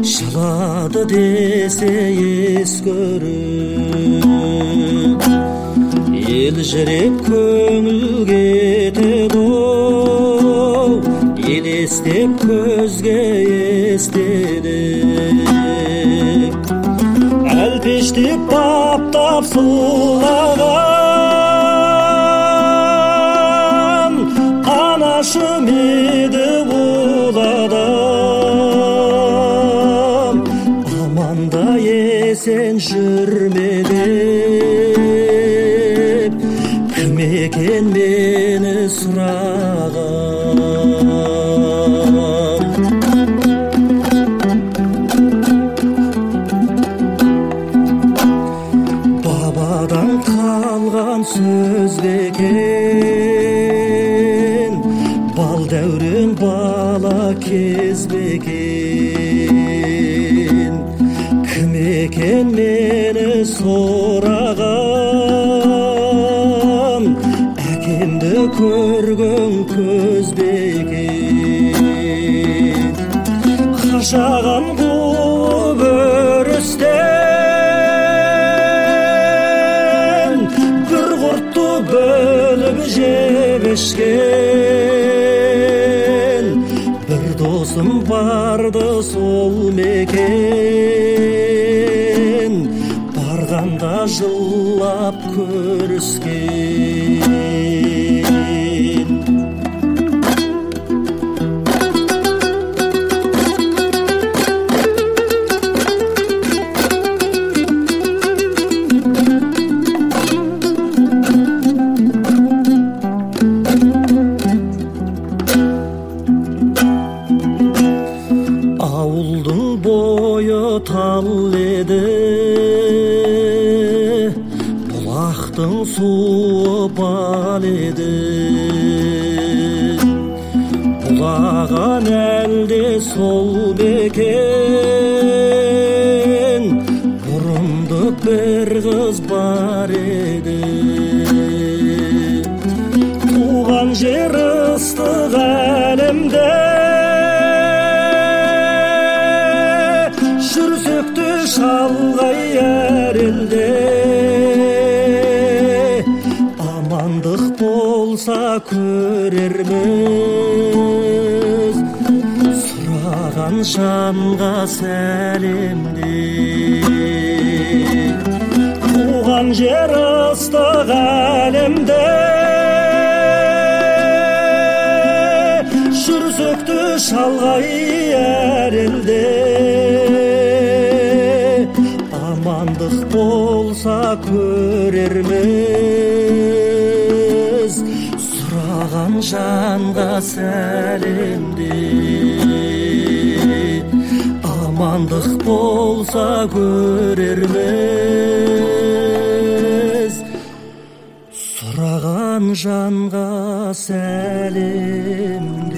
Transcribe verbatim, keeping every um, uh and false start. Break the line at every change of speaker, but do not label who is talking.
жылады десе ескөріп, елжіреп көңіл кетеді-оу, елестеп көзге естелік. Әлпештеп баптап сылаған анашым еді бұл адам, аманда есен жүрме деп, кім екен мені сұраған. Бабадан қалған сөз бекен, бал дәурен бала кез бекен, кім екен мені сұраған, әкемді көрген көз бекен. Қашаған қуып өрістен, бір құртты бөліп жеп ішкен, бір досым барды сол мекен, барғанда жылап көріскен. Ауылдың бойы тал еді, бұлақтың суы бал еді. Бұлаған әлде сол бекен, бұрымды бір қыз бар еді. Туған жер ыстық әлемде, жүрсекті шалғай әр елде. Амандық болса көрерміз, сұраған жанға сәлемде. Туған жер ыстық әлемде, жүрсекті шалғай әр елде. Амандық болса көрерміз, сұраған жанға сәлемде. Амандық болса көрерміз, сұраған жанға сәлемде.